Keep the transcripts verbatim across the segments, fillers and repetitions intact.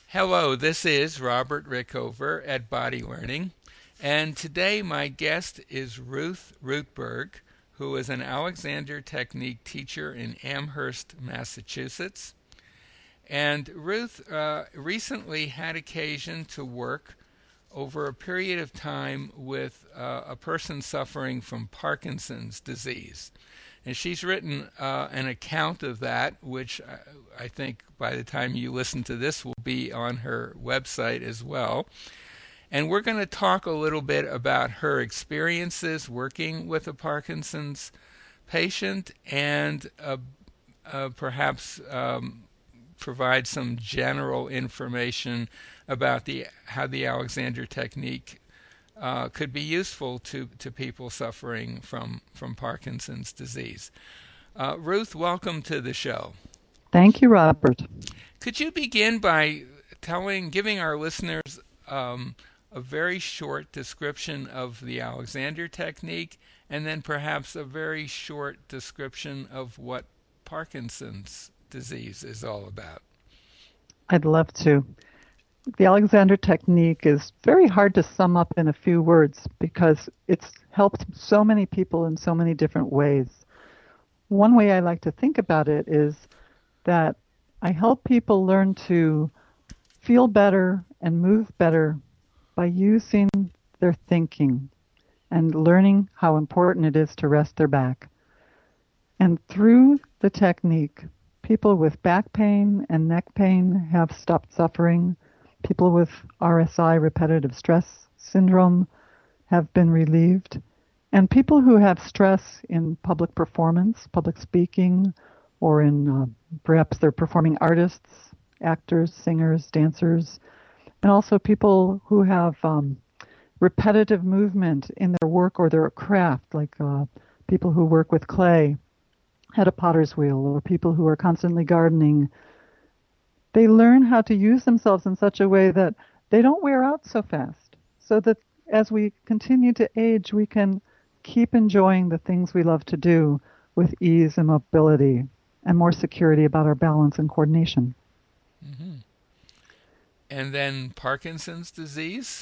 Hello, this is Robert Rickover at Body Learning, and today my guest is Ruth Rootberg, who is an Alexander Technique teacher in Amherst, Massachusetts. And Ruth uh, recently had occasion to work over a period of time with uh, a person suffering from Parkinson's disease. And she's written uh, an account of that, which I, I think by the time you listen to this will be on her website as well. And we're going to talk a little bit about her experiences working with a Parkinson's patient and uh, uh, perhaps um, provide some general information about the how the Alexander Technique uh, could be useful to, to people suffering from, from Parkinson's disease. Uh, Ruth, welcome to the show. Thank you, Robert. Could you begin by telling, giving our listeners um, a very short description of the Alexander Technique, and then perhaps a very short description of what Parkinson's disease is all about? I'd love to. The Alexander Technique is very hard to sum up in a few words because it's helped so many people in so many different ways. One way I like to think about it is that I help people learn to feel better and move better by using their thinking and learning how important it is to rest their back. And through the technique, people with back pain and neck pain have stopped suffering. People with R S I, repetitive stress syndrome, have been relieved. And people who have stress in public performance, public speaking, or in uh, perhaps they're performing artists, actors, singers, dancers, and also people who have um, repetitive movement in their work or their craft, like uh, people who work with clay at a potter's wheel, or people who are constantly gardening. They learn how to use themselves in such a way that they don't wear out so fast, so that as we continue to age, we can keep enjoying the things we love to do with ease and mobility and more security about our balance and coordination. Mm-hmm. And then Parkinson's disease,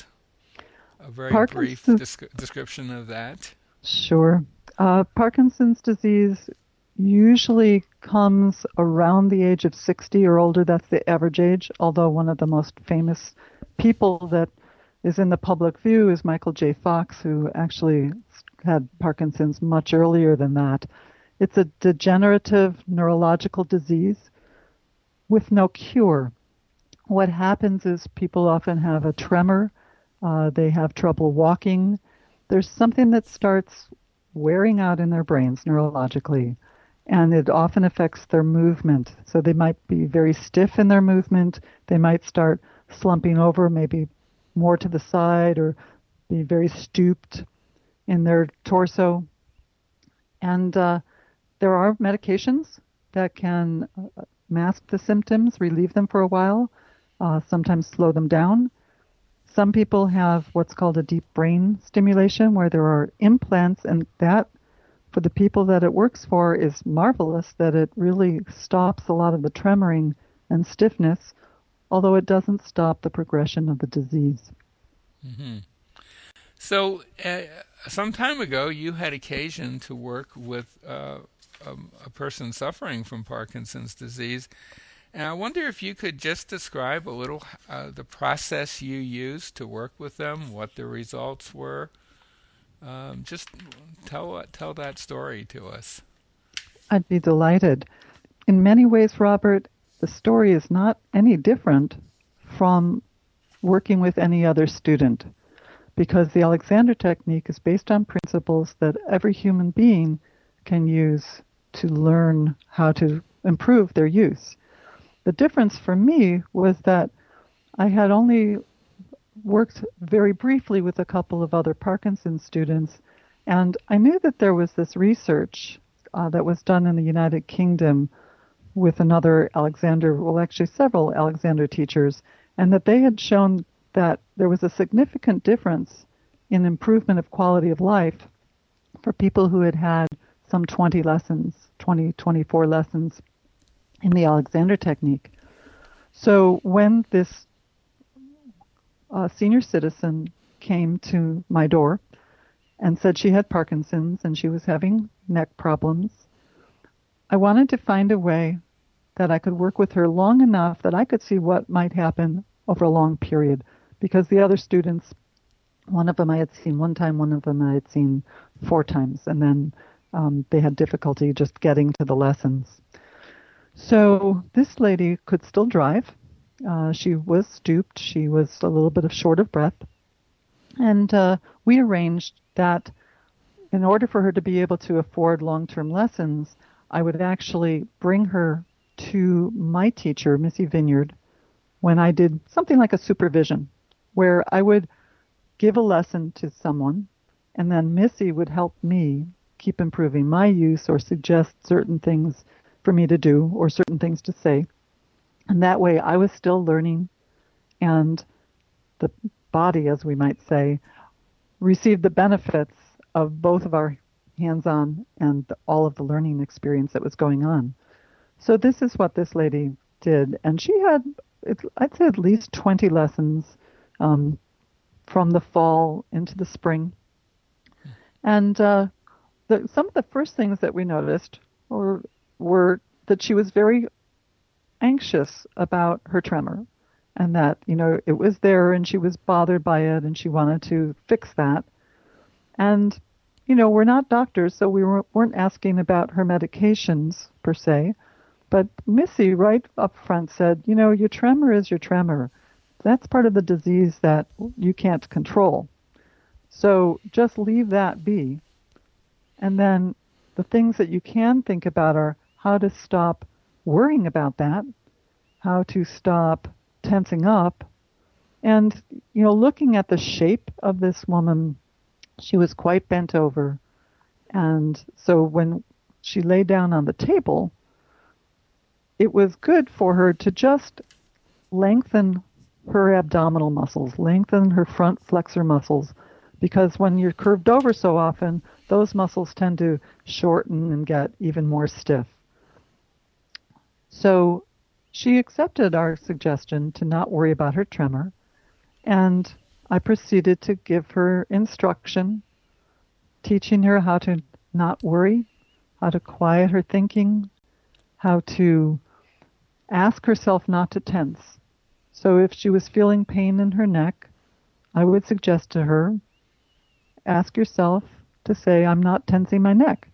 a very brief Parkinson's, descri- description of that. sure. Uh, Parkinson's disease usually comes around the age of sixty or older. That's the average age, although one of the most famous people that is in the public view is Michael J. Fox, who actually had Parkinson's much earlier than that. It's a degenerative neurological disease with no cure. What happens is people often have a tremor, uh, they have trouble walking. There's something that starts wearing out in their brains neurologically, and it often affects their movement. So they might be very stiff in their movement. They might start slumping over, maybe more to the side, or be very stooped in their torso. And uh, there are medications that can uh, mask the symptoms, relieve them for a while, uh, sometimes slow them down. Some people have what's called a deep brain stimulation, where there are implants, and that, for the people that it works for, is marvelous, that it really stops a lot of the tremoring and stiffness, although it doesn't stop the progression of the disease. Mm-hmm. So, uh, some time ago, you had occasion to work with uh, um, a person suffering from Parkinson's disease. And I wonder if you could just describe a little uh, the process you used to work with them, what the results were. Um, just tell tell that story to us. I'd be delighted. In many ways, Robert, the story is not any different from working with any other student, because the Alexander Technique is based on principles that every human being can use to learn how to improve their use. The difference for me was that I had only worked very briefly with a couple of other Parkinson's students, and I knew that there was this research uh, that was done in the United Kingdom with another Alexander, well, actually several Alexander teachers, and that they had shown that there was a significant difference in improvement of quality of life for people who had had some twenty lessons, twenty, twenty-four lessons in the Alexander Technique. So when this a senior citizen came to my door and said she had Parkinson's and she was having neck problems. I wanted to find a way that I could work with her long enough that I could see what might happen over a long period, because the other students, one of them I had seen one time, one of them I had seen four times, and then um, they had difficulty just getting to the lessons. So this lady could still drive. Uh, she was stooped. She was a little bit of short of breath. And uh, we arranged that in order for her to be able to afford long-term lessons, I would actually bring her to my teacher, Missy Vineyard, when I did something like a supervision, where I would give a lesson to someone, and then Missy would help me keep improving my use or suggest certain things for me to do or certain things to say. And that way I was still learning, and the body, as we might say, received the benefits of both of our hands-on and all of the learning experience that was going on. So this is what this lady did. And she had, I'd say, at least twenty lessons um, from the fall into the spring. And uh, the, some of the first things that we noticed were, were that she was very anxious about her tremor, and that, you know, it was there and she was bothered by it and she wanted to fix that. And, you know, we're not doctors, so we weren't asking about her medications per se. But Missy, right up front, said, you know, your tremor is your tremor. That's part of the disease that you can't control. So just leave that be. And then the things that you can think about are how to stop worrying about that, how to stop tensing up, and, you know, looking at the shape of this woman. She was quite bent over. And so when she lay down on the table, it was good for her to just lengthen her abdominal muscles, lengthen her front flexor muscles, because when you're curved over so often, those muscles tend to shorten and get even more stiff. So she accepted our suggestion to not worry about her tremor, and I proceeded to give her instruction, teaching her how to not worry, how to quiet her thinking, how to ask herself not to tense. So if she was feeling pain in her neck, I would suggest to her, ask yourself to say, I'm not tensing my neck.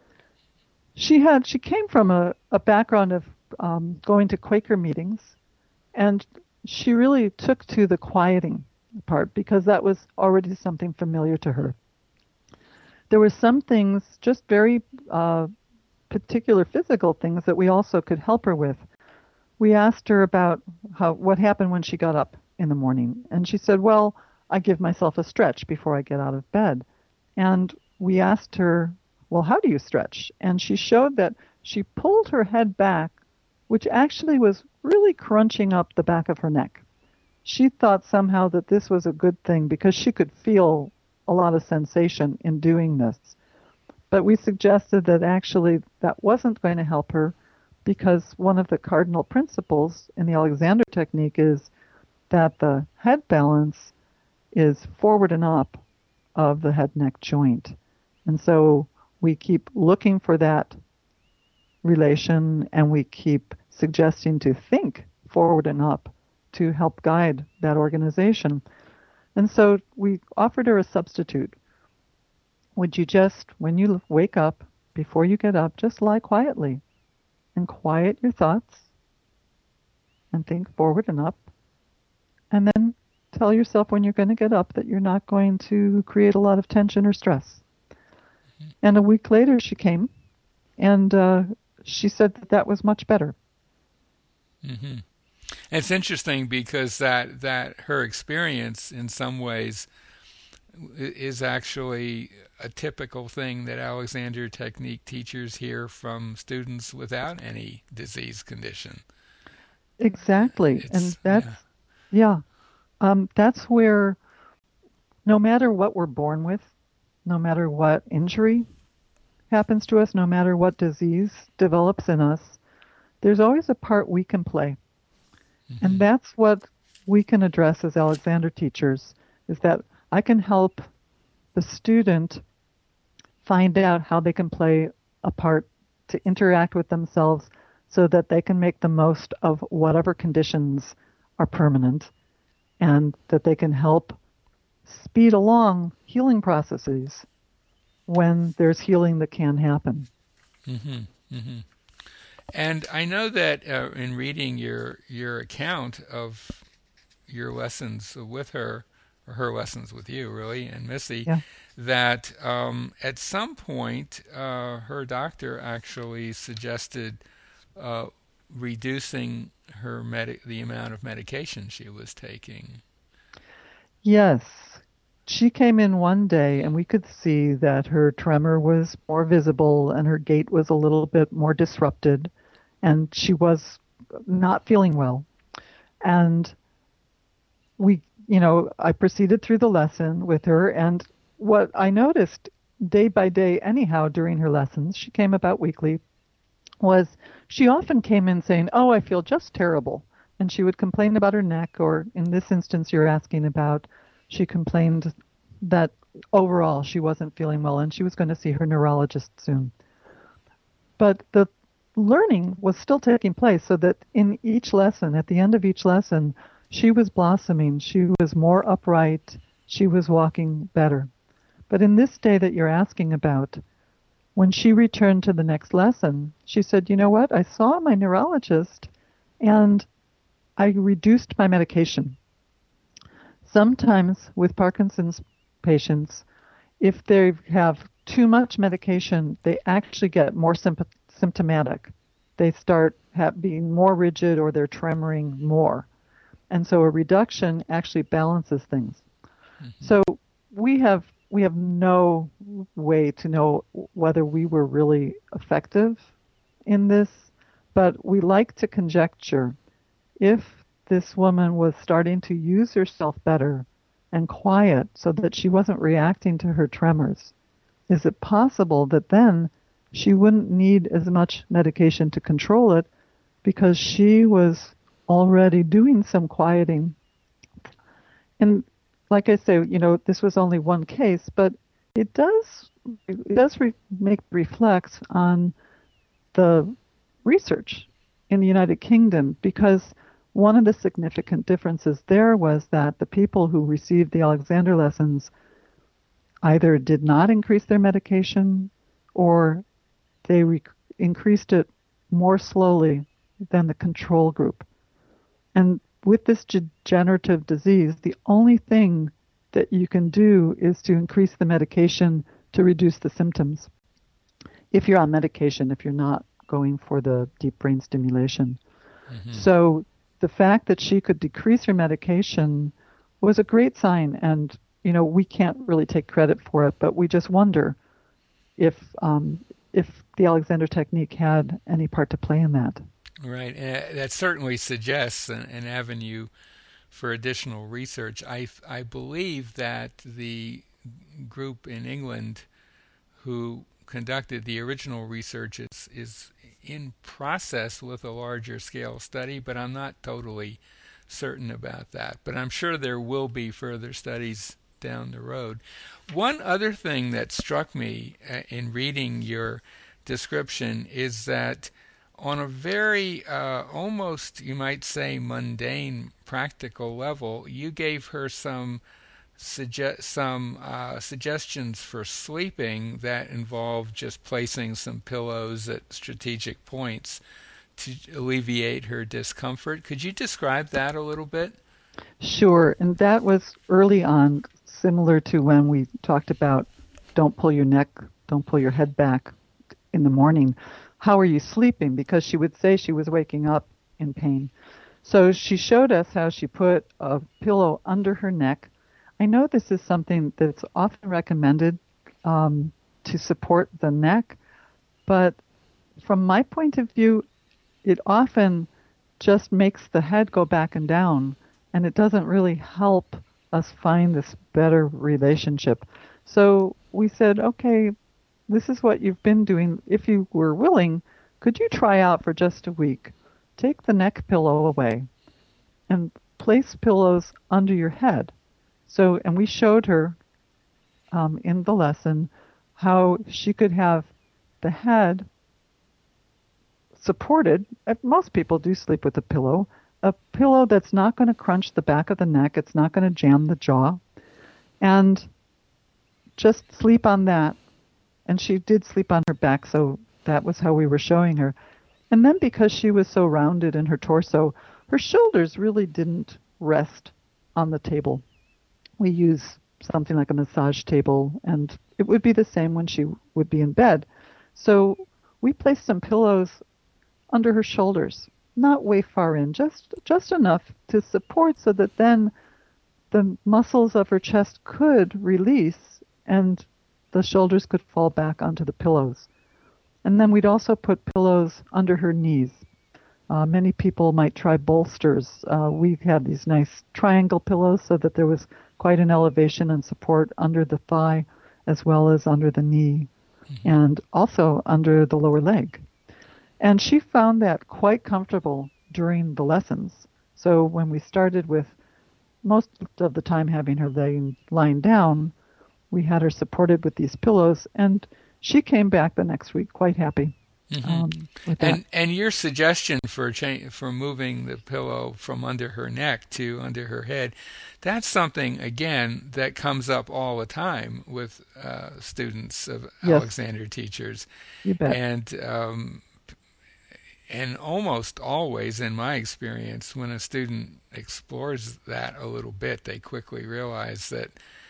She had, she came from a, a background of um, going to Quaker meetings, and she really took to the quieting part because that was already something familiar to her. There were some things, just very uh, particular physical things, that we also could help her with. We asked her about how what happened when she got up in the morning, and she said, well, I give myself a stretch before I get out of bed. And we asked her, well, how do you stretch? And she showed that she pulled her head back, which actually was really crunching up the back of her neck. She thought somehow that this was a good thing because she could feel a lot of sensation in doing this. But we suggested that actually that wasn't going to help her, because one of the cardinal principles in the Alexander technique is that the head balance is forward and up of the head-neck joint. And so we keep looking for that relation, and we keep suggesting to think forward and up to help guide that organization. And so we offered her a substitute. Would you just, when you wake up, before you get up, just lie quietly and quiet your thoughts and think forward and up, and then tell yourself when you're going to get up that you're not going to create a lot of tension or stress. Mm-hmm. And a week later she came, and uh, she said that that was much better. Mm-hmm. It's interesting because that, that her experience in some ways is actually a typical thing that Alexander Technique teachers hear from students without any disease condition. Exactly. It's, and that's, yeah. yeah, um, that's where no matter what we're born with, no matter what injury happens to us, no matter what disease develops in us, there's always a part we can play. Mm-hmm. And that's what we can address as Alexander teachers is that I can help the student find out how they can play a part to interact with themselves so that they can make the most of whatever conditions are permanent and that they can help speed along healing processes when there's healing that can happen. Mm-hmm. Mm-hmm. And I know that uh, in reading your your account of your lessons with her, or her lessons with you, really, and Missy, Yeah. that um, at some point uh, her doctor actually suggested uh, reducing her medi- the amount of medication she was taking. Yes. She came in one day and we could see that her tremor was more visible and her gait was a little bit more disrupted and she was not feeling well. And we, you know, I proceeded through the lesson with her, and what I noticed day by day, anyhow, during her lessons, she came about weekly, was she often came in saying, "Oh, I feel just terrible." And she would complain about her neck, or in this instance you're asking about, she complained that overall she wasn't feeling well and she was going to see her neurologist soon. But the learning was still taking place so that in each lesson, at the end of each lesson, she was blossoming. She was more upright. She was walking better. But in this day that you're asking about, when she returned to the next lesson, she said, "You know what? I saw my neurologist and I reduced my medication." Sometimes with Parkinson's patients, if they have too much medication, they actually get more symp- symptomatic. They start ha- being more rigid or they're tremoring more. And so a reduction actually balances things. Mm-hmm. So we have we have no way to know whether we were really effective in this, but we like to conjecture if this woman was starting to use herself better and quiet so that she wasn't reacting to her tremors, is it possible that then she wouldn't need as much medication to control it because she was already doing some quieting? And like I say, you know, this was only one case, but it does it does re- make reflect on the research in the United Kingdom because one of the significant differences there was that the people who received the Alexander lessons either did not increase their medication or they re- increased it more slowly than the control group. And with this degenerative disease, the only thing that you can do is to increase the medication to reduce the symptoms. If you're on medication, if you're not going for the deep brain stimulation. Mm-hmm. So the fact that she could decrease her medication was a great sign. And, you know, we can't really take credit for it, but we just wonder if um, if the Alexander technique had any part to play in that. Right. Uh, that certainly suggests an, an avenue for additional research. I, I believe that the group in England who conducted the original research is, is in process with a larger scale study, but I'm not totally certain about that. But I'm sure there will be further studies down the road. One other thing that struck me uh, in reading your description is that on a very uh, almost, you might say, mundane practical level, you gave her some suggest some uh, suggestions for sleeping that involve just placing some pillows at strategic points to alleviate her discomfort. Could you describe that a little bit? Sure, and that was early on, similar to when we talked about don't pull your neck, don't pull your head back in the morning. How are you sleeping? Because she would say she was waking up in pain. So she showed us how she put a pillow under her neck. I know this is something that's often recommended um, to support the neck, but from my point of view, it often just makes the head go back and down, and it doesn't really help us find this better relationship. So we said, okay, this is what you've been doing. If you were willing, could you try out for just a week? Take the neck pillow away and place pillows under your head. So, and we showed her um, in the lesson how she could have the head supported. uh, Most people do sleep with a pillow, a pillow that's not going to crunch the back of the neck, it's not going to jam the jaw, and just sleep on that. And she did sleep on her back, so that was how we were showing her. And then because she was so rounded in her torso, her shoulders really didn't rest on the table. We use something like a massage table, and it would be the same when she would be in bed. So we placed some pillows under her shoulders, not way far in, just just enough to support so that then the muscles of her chest could release and the shoulders could fall back onto the pillows. And then we'd also put pillows under her knees. Uh, many people might try bolsters. Uh, we had these nice triangle pillows so that there was quite an elevation and support under the thigh as well as under the knee mm-hmm. and also under the lower leg. And she found that quite comfortable during the lessons. So when we started with most of the time having her laying, lying down, we had her supported with these pillows, and she came back the next week quite happy. Mm-hmm. Um, with that. And and your suggestion for cha- for moving the pillow from under her neck to under her head, that's something, again, that comes up all the time with uh, students of Yes. Alexander teachers. You bet. And um, and almost always, in my experience, when a student explores that a little bit, they quickly realize that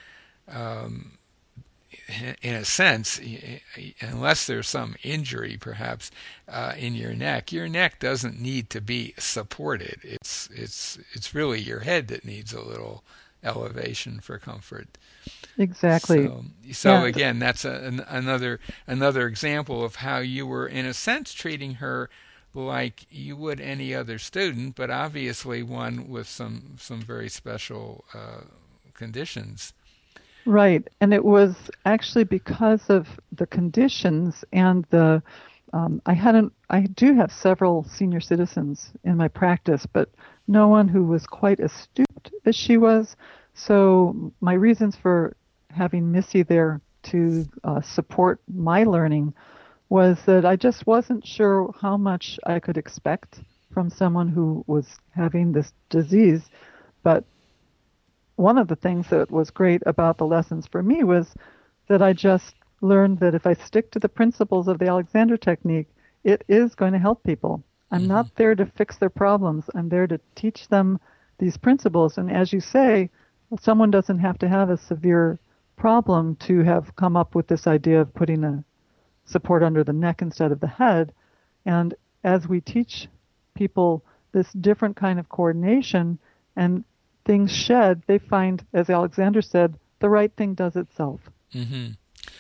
um, in a sense, unless there's some injury perhaps uh, in your neck, your neck doesn't need to be supported. It's it's it's really your head that needs a little elevation for comfort. Exactly. So, so yeah. again, that's a, an, another another example of how you were, in a sense, treating her like you would any other student, but obviously one with some some very special uh, conditions. Right. And it was actually because of the conditions and the, um, I hadn't, I do have several senior citizens in my practice, but no one who was quite as astute as she was. So my reasons for having Missy there to uh, support my learning was that I just wasn't sure how much I could expect from someone who was having this disease. But one of the things that was great about the lessons for me was that I just learned that if I stick to the principles of the Alexander technique, it is going to help people. I'm mm-hmm. not there to fix their problems. I'm there to teach them these principles. And as you say, someone doesn't have to have a severe problem to have come up with this idea of putting a support under the neck instead of the head. And as we teach people this different kind of coordination and things shed, they find, as Alexander said, the right thing does itself. Mm-hmm.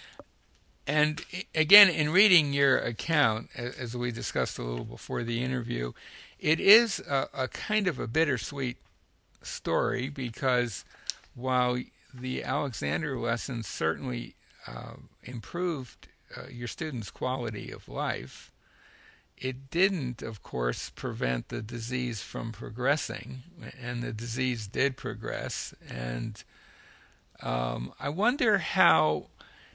And again, in reading your account, as we discussed a little before the interview, it is a, a kind of a bittersweet story, because while the Alexander lessons certainly uh, improved uh, your students' quality of life, it didn't, of course, prevent the disease from progressing, and the disease did progress. And um, I wonder how,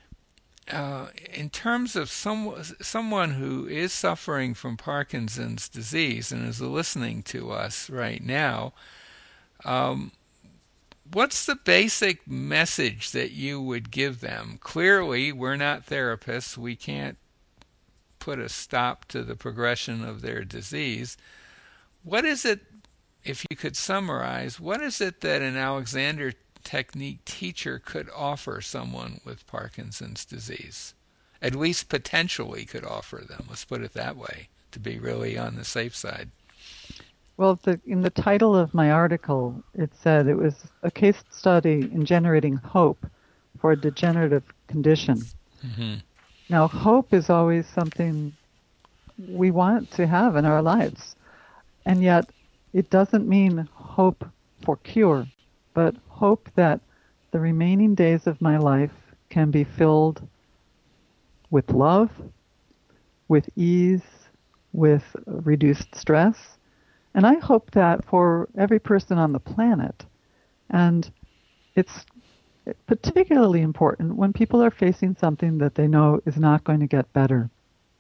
uh, in terms of some, someone who is suffering from Parkinson's disease and is listening to us right now, um, what's the basic message that you would give them? Clearly, we're not therapists. We can't put a stop to the progression of their disease. What is it, if you could summarize, what is it that an Alexander technique teacher could offer someone with Parkinson's disease? At least potentially could offer them. Let's put it that way, to be really on the safe side. Well, the, in the title of my article, it said it was a case study in generating hope for a degenerative condition. Mm-hmm. Now, hope is always something we want to have in our lives, and yet it doesn't mean hope for cure, but hope that the remaining days of my life can be filled with love, with ease, with reduced stress, And I hope that for every person on the planet, and it's particularly important when people are facing something that they know is not going to get better.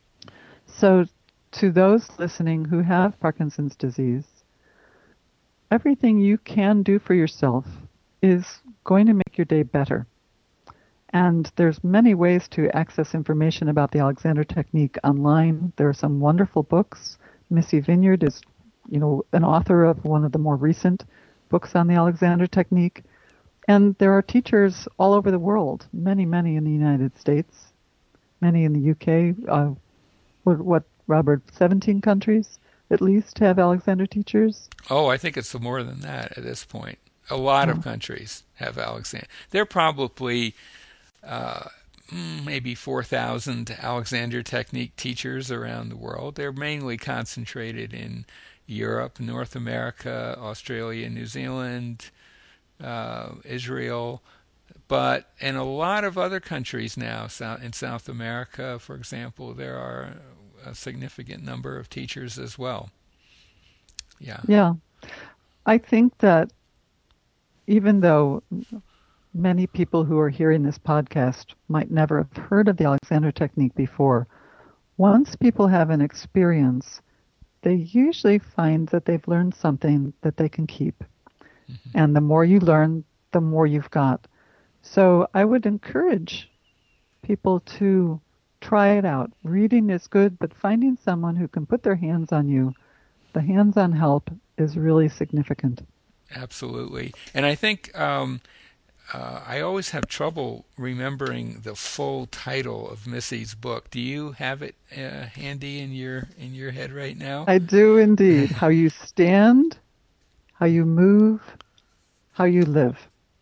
So to those listening who have Parkinson's disease, everything you can do for yourself is going to make your day better. And there's many ways to access information about the Alexander Technique online. There are some wonderful books. Missy Vineyard is, you know, an author of one of the more recent books on the Alexander Technique. And there are teachers all over the world, many, many in the United States, many in the U K. Uh, what, what, Robert, seventeen countries at least have Alexander teachers? Oh, I think it's more than that at this point. A lot Oh. of countries have Alexander. They're probably uh, maybe four thousand Alexander Technique teachers around the world. They're mainly concentrated in Europe, North America, Australia, New Zealand, uh, Israel, but in a lot of other countries now, in South America, for example, there are a significant number of teachers as well. Yeah. Yeah. I think that even though many people who are hearing this podcast might never have heard of the Alexander Technique before, once people have an experience, they usually find that they've learned something that they can keep. Mm-hmm. And the more you learn, the more you've got. So I would encourage people to try it out. Reading is good, but finding someone who can put their hands on you, the hands-on help is really significant. Absolutely. And I think um, uh, I always have trouble remembering the full title of Missy's book. Do you have it uh, handy in your in your head right now? I do indeed. How you stand, how you move, how you live.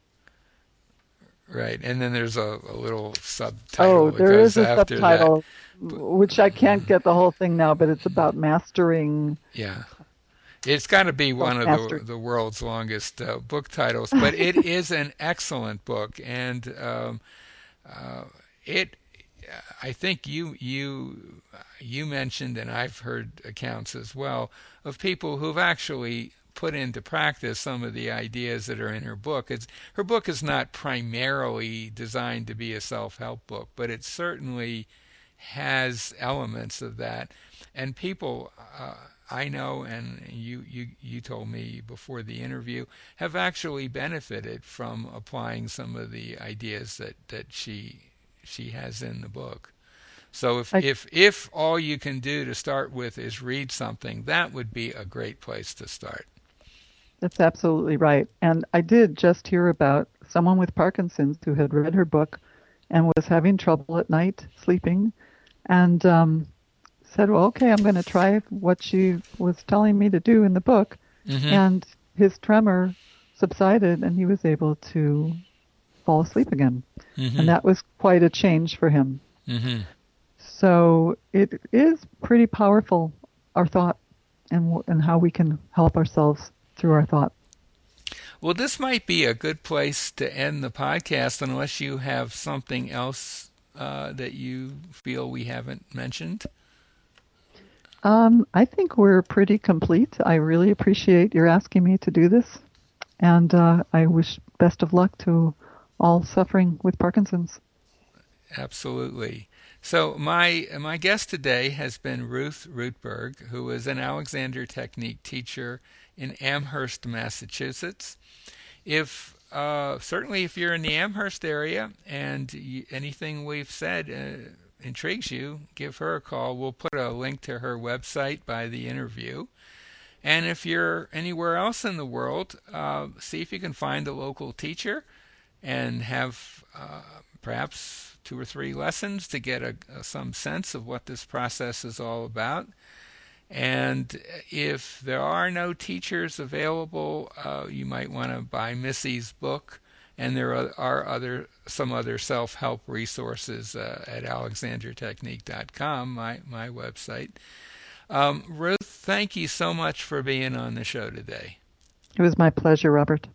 Right, and then there's a, a little subtitle. Oh, there is a after subtitle, that. which I can't get the whole thing now, but it's about mastering. Yeah, it's got to be one of the, the world's longest uh, book titles, but it is an excellent book, and um, uh, it. I think you you you mentioned, and I've heard accounts as well of people who've actually put into practice some of the ideas that are in her book. It's, her book is not primarily designed to be a self-help book, but it certainly has elements of that. And people uh, I know, and you, you, you told me before the interview, have actually benefited from applying some of the ideas that, that she she has in the book. So if, I, if if all you can do to start with is read something, that would be a great place to start. That's absolutely right. And I did just hear about someone with Parkinson's who had read her book and was having trouble at night sleeping, and um, said, well, okay, I'm going to try what she was telling me to do in the book. Mm-hmm. And his tremor subsided, and he was able to fall asleep again. Mm-hmm. And that was quite a change for him. Mm-hmm. So it is pretty powerful, our thought, and and how we can help ourselves through our thought. Well, this might be a good place to end the podcast, unless you have something else uh, that you feel we haven't mentioned. Um, I think we're pretty complete. I really appreciate your asking me to do this, and uh, I wish best of luck to all suffering with Parkinson's. Absolutely. So my my guest today has been Ruth Rootberg, who is an Alexander Technique teacher in Amherst, Massachusetts. If uh, certainly if you're in the Amherst area and you, anything we've said uh, intrigues you, give her a call. We'll put a link to her website by the interview. And if you're anywhere else in the world, uh, see if you can find a local teacher and have uh, perhaps two or three lessons to get a, a, some sense of what this process is all about. And if there are no teachers available, uh, you might want to buy Missy's book. And there are, are other some other self-help resources uh, at alexander technique dot com, my, my website. Um, Ruth, thank you so much for being on the show today. It was my pleasure, Robert.